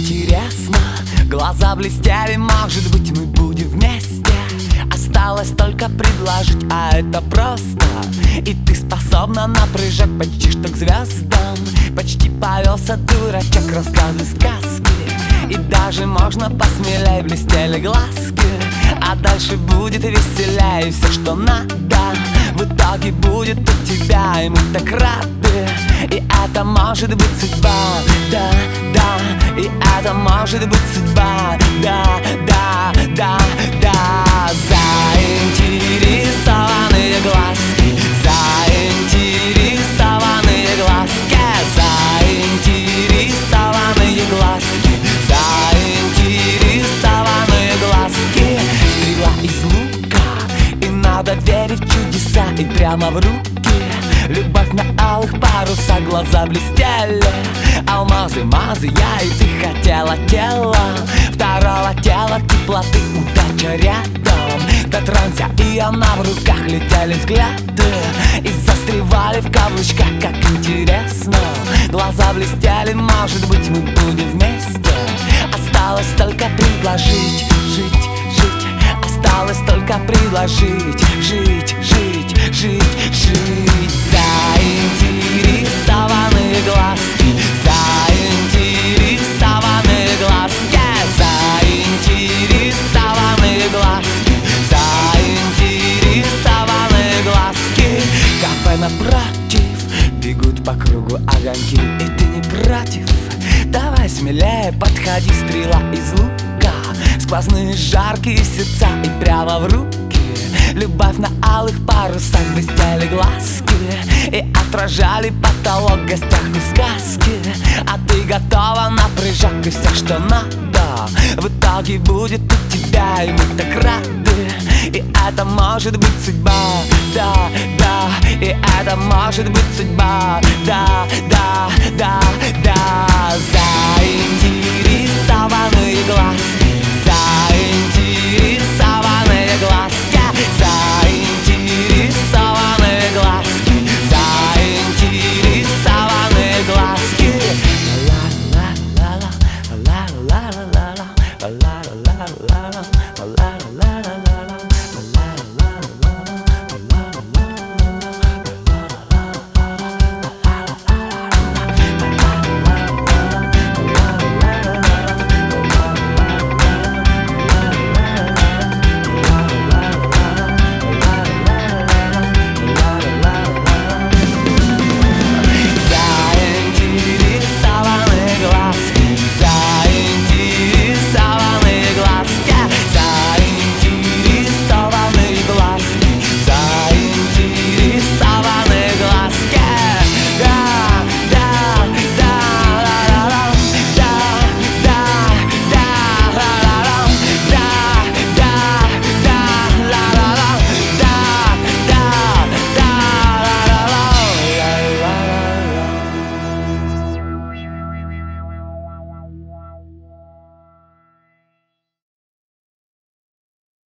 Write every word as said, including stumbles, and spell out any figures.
интересно. Глаза блестели, может быть, мы будем вместе. Осталось только предложить, а это просто. И ты способна на прыжок почти что к звездам. Почти повелся дурачок, рассказы, сказки. И даже можно посмелее, блестели глазки. А дальше будет веселее, все, что надо в итоге будет у тебя, и мы так рады. И это может быть судьба, да, да. И это может быть судьба, да, да, да, да. Заинтересованные глазки, заинтересованные глазки, заинтересованные глазки, заинтересованные глазки. Стрела из лука, и надо верить в чудеса, и прямо в руки. Любовь на алых парусах, глаза блестели. Алмазы, мазы, я и ты хотела тела. Второго тела, теплоты, удача рядом. До транса и она в руках, летели взгляды. И застревали в каблучках, как интересно. Глаза блестели, может быть, мы будем вместе. Осталось только предложить, жить, жить. Осталось только предложить, жить, жить, жить, жить. Заинтересованные глазки, заинтересованные глазки, заинтересованные глазки, заинтересованные глазки. Кафе напротив, бегут по кругу огоньки. И ты не против? Давай смелее подходи, стрела из лука. Сквозные жаркие сердца и прямо в руки. Любовь на алых парусах, блестели глазки. И отражали потолок в гостях у сказки. А ты готова на прыжок, и все, что надо в итоге будет у тебя, и мы так рады. И это может быть судьба, да, да. И это может быть судьба, да, да, да, да. Заинтересованные